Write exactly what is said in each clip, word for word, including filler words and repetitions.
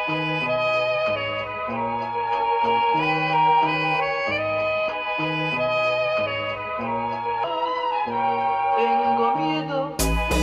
Tengo miedo.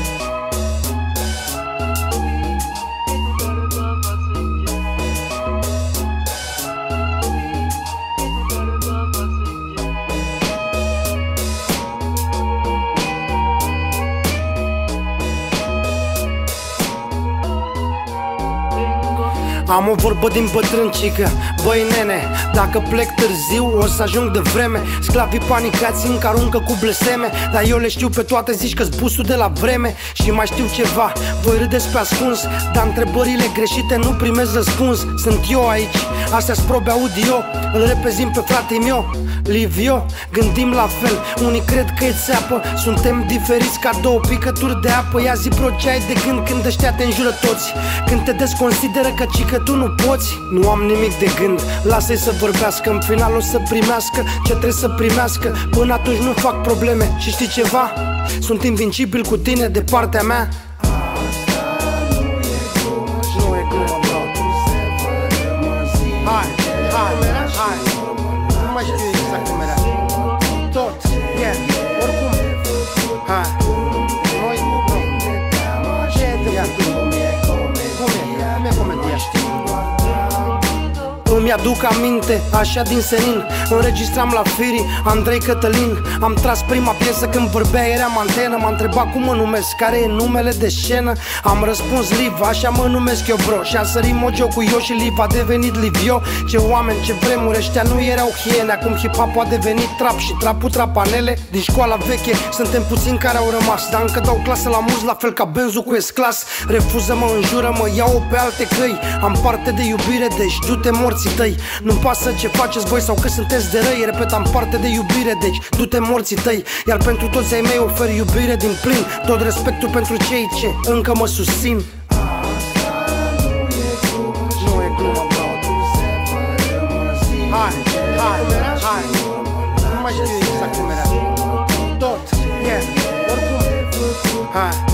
Am o vorbă din bătrâncică: băi nene, dacă plec târziu o să ajung de vreme. Sclavii panicați încă aruncă cu blesteme, dar eu le știu pe toate, zici că-s busul de la vreme. Și mai știu ceva, voi râdeți pe ascuns, dar întrebările greșite nu primesc răspuns. Sunt eu aici, astea-s probe audio, îl reprezint pe fratele meu, Livio. Gândim la fel, unii cred că e țeapă, suntem diferiți ca două picături de apă. Ia zi bro, ce ai de gând când ăștia te înjură toți, când te desconsideră că ci că tu nu poți? Nu am nimic de gând, lasă-i să vorbească, în final o să primească ce trebuie să primească. Până atunci nu fac probleme și știi ceva? Sunt invincibil cu tine de partea mea. Nu e glumă, bro. Hai, hai, hai. Nu mai știu exact cum era. Tot, yeah, oricum. Hai. Noi, nu. Ce e de ea? Cum e? Cum e comedia? Îmi aduc aminte, așa din senin, înregistram la Firi, Andrei Cătălin. Am tras prima piesă când vorbea, eram antenă. M-a întrebat cum mă numesc, care e numele de scenă. Am răspuns Liv, așa mă numesc eu bro. Și a sărit Mojo cu eu și Liv a devenit Livio. Ce oameni, ce vremuri, ăștia nu erau hiene. Acum hip-hop a devenit trap și trapul trapanele. Din școala veche suntem puțini care au rămas, dar încă dau clasă la muz, la fel ca Benzu cu S-Class. Refuză-mă, înjură-mă, iau pe alte căi. Am parte de iubire, deci du-te morții tăi. Nu-mi pasă ce faceți voi sau că sunteți de răi. Repet, am parte de iubire, deci du-te morții tăi. Iar pentru toți ai mei ofer iubire din plin, tot respectul pentru cei ce încă mă susțin. Nu e glumă, bro. Hai, hai, hai. Nu mai știu exact cum era. Tot, yeah, oricum. Hai.